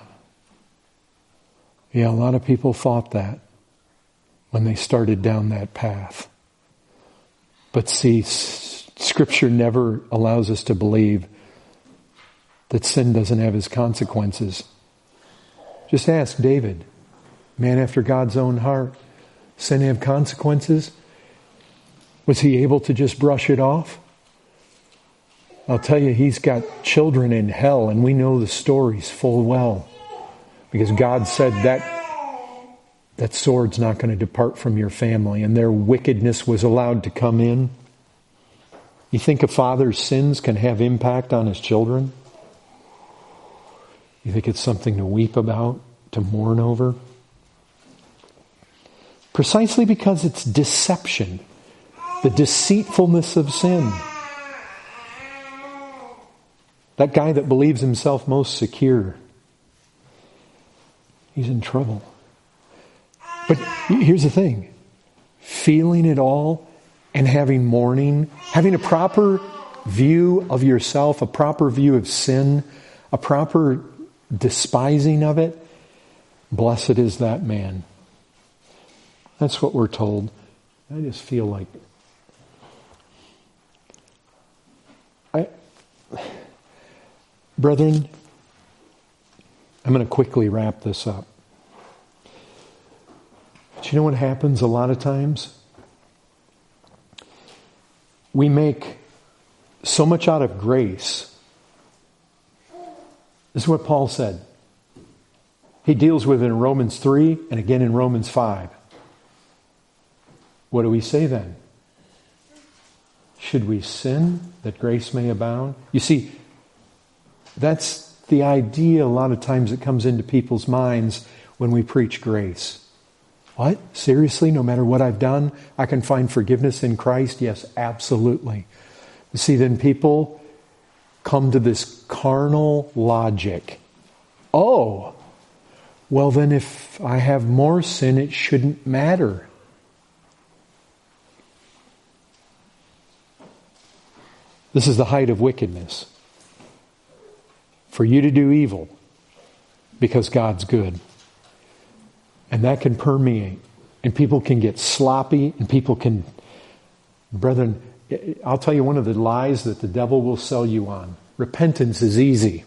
a lot of people thought that when they started down that path. But see, Scripture never allows us to believe that sin doesn't have its consequences. Just ask David, man after God's own heart. Sin have consequences? Was he able to just brush it off? I'll tell you, he's got children in hell, and we know the stories full well. Because God said that sword's not going to depart from your family, and their wickedness was allowed to come in. You think a father's sins can have impact on his children? You think it's something to weep about, to mourn over? Precisely because it's deception. The deceitfulness of sin. That guy that believes himself most secure, he's in trouble. But here's the thing. Feeling it all and having mourning, having a proper view of yourself, a proper view of sin, a proper despising of it, blessed is that man. That's what we're told. I just feel like Brethren, I'm going to quickly wrap this up. But you know what happens a lot of times? We make so much out of grace. This is what Paul said. He deals with it in Romans 3 and again in Romans 5. What do we say then? Should we sin that grace may abound? You see, that's the idea a lot of times that comes into people's minds when we preach grace. What? Seriously? No matter what I've done, I can find forgiveness in Christ? Yes, absolutely. You see, then people come to this carnal logic. Oh, well then if I have more sin, it shouldn't matter. This is the height of wickedness. For you to do evil because God's good. And that can permeate. And people can get sloppy and people can... Brethren, I'll tell you one of the lies that the devil will sell you on. Repentance is easy.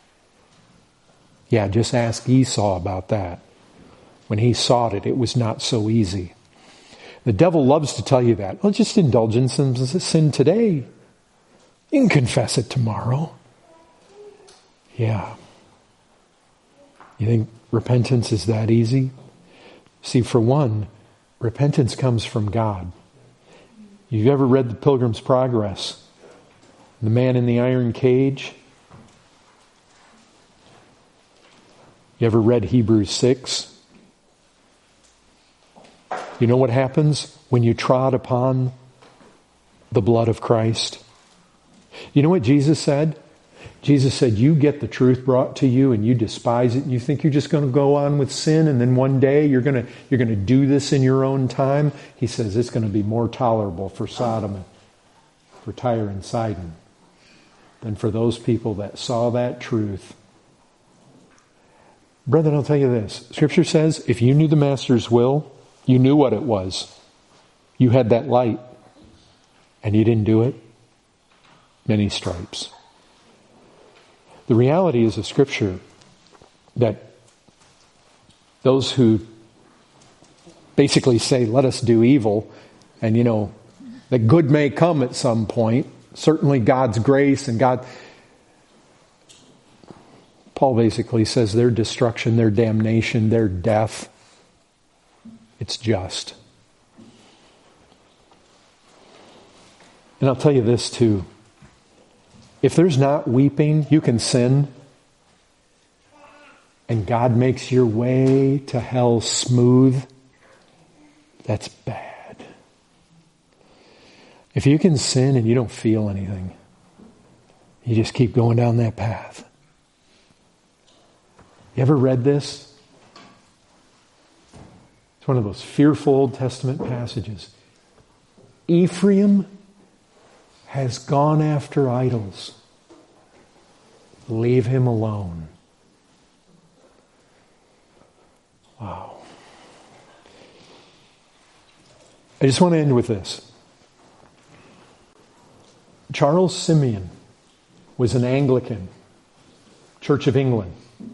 Yeah, just ask Esau about that. When he sought it, it was not so easy. The devil loves to tell you that. Well, just indulge in some sin today. You can confess it tomorrow. Yeah. You think repentance is that easy? See, for one, repentance comes from God. You've ever read The Pilgrim's Progress? The man in the iron cage? You ever read Hebrews 6? You know what happens when you trod upon the blood of Christ? You know what Jesus said? Jesus said, you get the truth brought to you and you despise it and you think you're just going to go on with sin and then one day you're going to do this in your own time. He says it's going to be more tolerable for Sodom and for Tyre and Sidon than for those people that saw that truth. Brethren, I'll tell you this. Scripture says if you knew the Master's will, you knew what it was. You had that light and you didn't do it. Many stripes. The reality is of Scripture that those who basically say, let us do evil, and that good may come at some point, certainly God's grace and God... Paul basically says their destruction, their damnation, their death, it's just. And I'll tell you this too. If there's not weeping, you can sin. And God makes your way to hell smooth. That's bad. If you can sin and you don't feel anything, you just keep going down that path. You ever read this? It's one of those fearful Old Testament passages. Ephraim has gone after idols. Leave him alone. Wow. I just want to end with this. Charles Simeon was an Anglican, Church of England.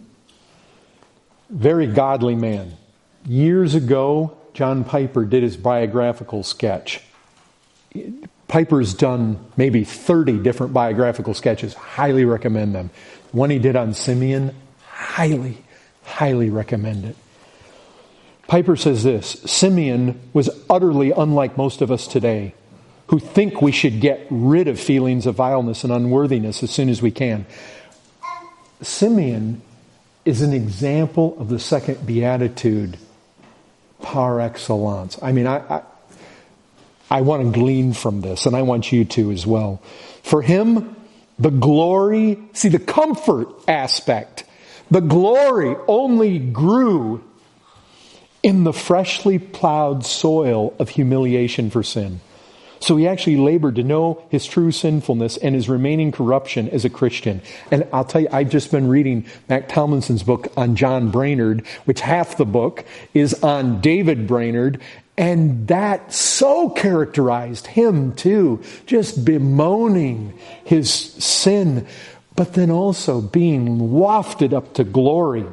Very godly man. Years ago, John Piper did his biographical sketch. Piper's done maybe 30 different biographical sketches. Highly recommend them. One he did on Simeon, highly recommend it. Piper says this, Simeon was utterly unlike most of us today, who think we should get rid of feelings of vileness and unworthiness as soon as we can. Simeon is an example of the second beatitude par excellence. I mean, I want to glean from this, and I want you to as well. For him, the glory, see the comfort aspect, the glory only grew in the freshly plowed soil of humiliation for sin. So he actually labored to know his true sinfulness and his remaining corruption as a Christian. And I'll tell you, I've just been reading Mac Tomlinson's book on John Brainerd, which half the book is on David Brainerd. And that so characterized him too, just bemoaning his sin. but then also being wafted up to glory.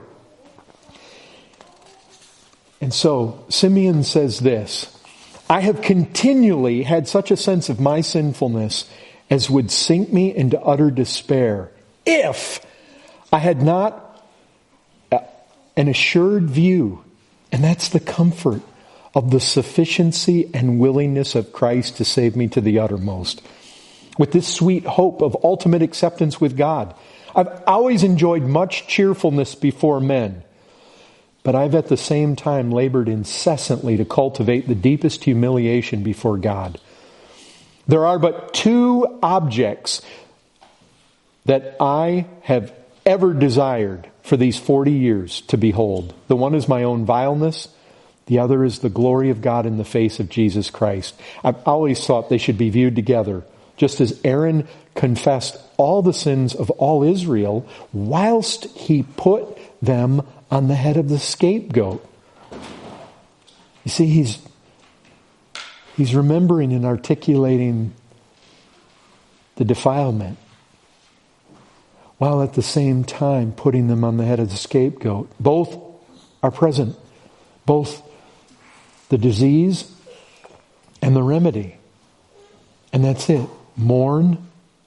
And so Simeon says this, I have continually had such a sense of my sinfulness as would sink me into utter despair if I had not an assured view, and that's the comfort of the sufficiency and willingness of Christ to save me to the uttermost. With this sweet hope of ultimate acceptance with God, I've always enjoyed much cheerfulness before men, but I've at the same time labored incessantly to cultivate the deepest humiliation before God. There are but two objects that I have ever desired for these 40 years to behold. The one is my own vileness. The other is the glory of God in the face of Jesus Christ. I've always thought they should be viewed together, just as Aaron confessed all the sins of all Israel whilst he put them on the head of the scapegoat. You see, he's remembering and articulating the defilement, while at the same time putting them on the head of the scapegoat. Both are present. Both the disease and the remedy. And that's it. Mourn,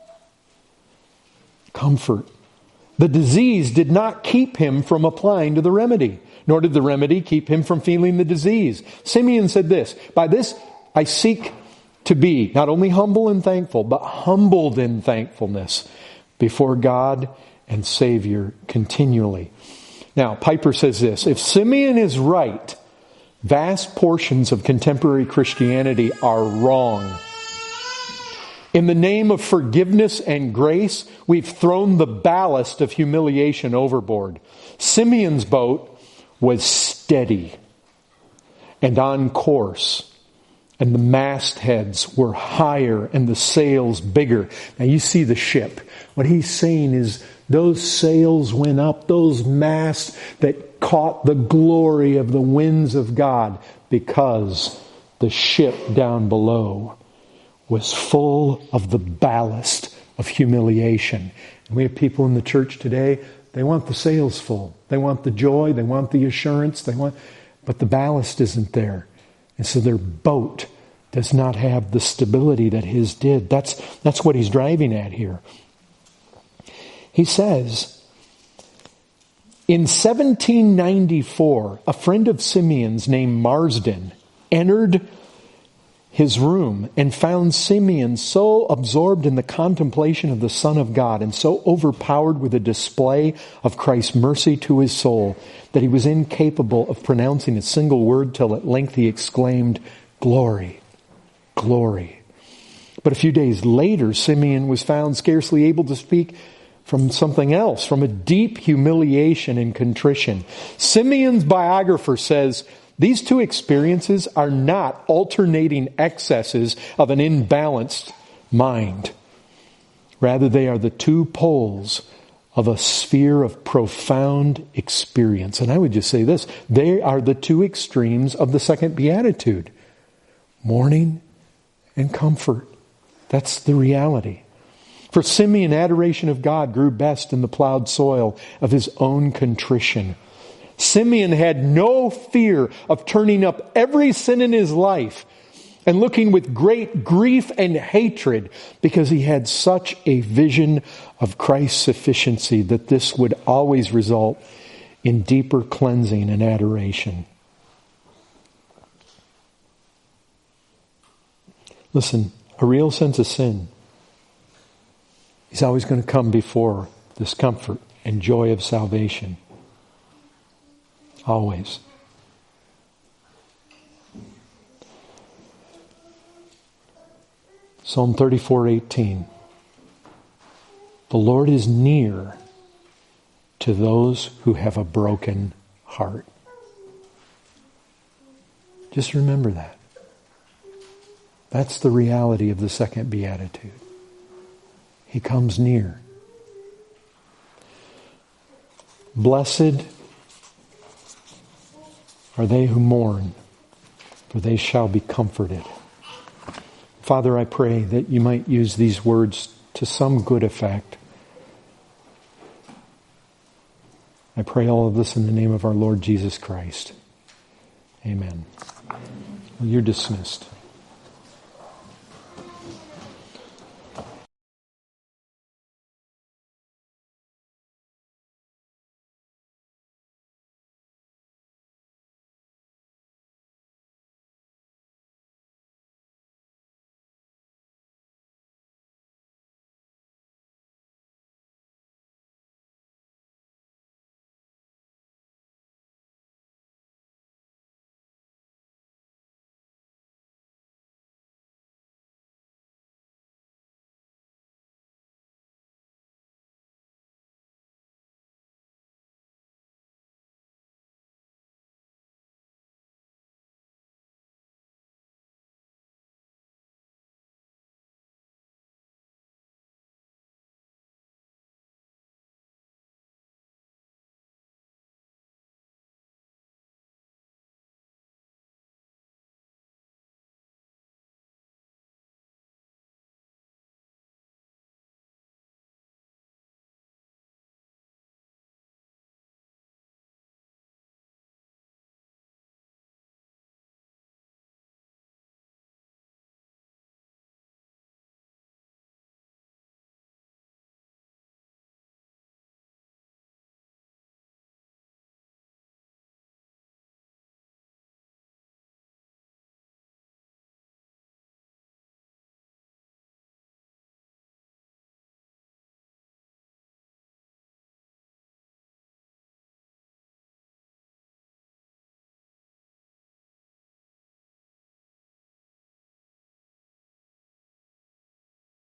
comfort. The disease did not keep him from applying to the remedy, nor did the remedy keep him from feeling the disease. Simeon said this, by this I seek to be not only humble and thankful, but humbled in thankfulness before God and Savior continually. Now, Piper says this, if Simeon is right, vast portions of contemporary Christianity are wrong. In the name of forgiveness and grace, we've thrown the ballast of humiliation overboard. Simeon's boat was steady and on course, and the mastheads were higher and the sails bigger. Now you see the ship. What he's saying is those sails went up, those masts that caught the glory of the winds of God, because the ship down below was full of the ballast of humiliation. And we have people in the church today, they want the sails full. They want the joy, they want the assurance, but the ballast isn't there. And so their boat does not have the stability that his did. That's what he's driving at here. He says, in 1794, a friend of Simeon's named Marsden entered his room and found Simeon so absorbed in the contemplation of the Son of God and so overpowered with a display of Christ's mercy to his soul that he was incapable of pronouncing a single word till at length he exclaimed, "Glory, glory." But a few days later, Simeon was found scarcely able to speak from something else, from a deep humiliation and contrition. Simeon's biographer says, these two experiences are not alternating excesses of an imbalanced mind. Rather, they are the two poles of a sphere of profound experience. And I would just say this, they are the two extremes of the second beatitude. Mourning and comfort. That's the reality. For Simeon, adoration of God grew best in the plowed soil of his own contrition. Simeon had no fear of turning up every sin in his life and looking with great grief and hatred, because he had such a vision of Christ's sufficiency that this would always result in deeper cleansing and adoration. Listen, a real sense of sin is always going to come before this comfort and joy of salvation. Always. Psalm 34:18. The Lord is near to those who have a broken heart. Just remember that. That's the reality of the second beatitude. He comes near. Blessed are they who mourn, for they shall be comforted. Father, I pray that you might use these words to some good effect. I pray all of this in the name of our Lord Jesus Christ. Amen. Well, you're dismissed.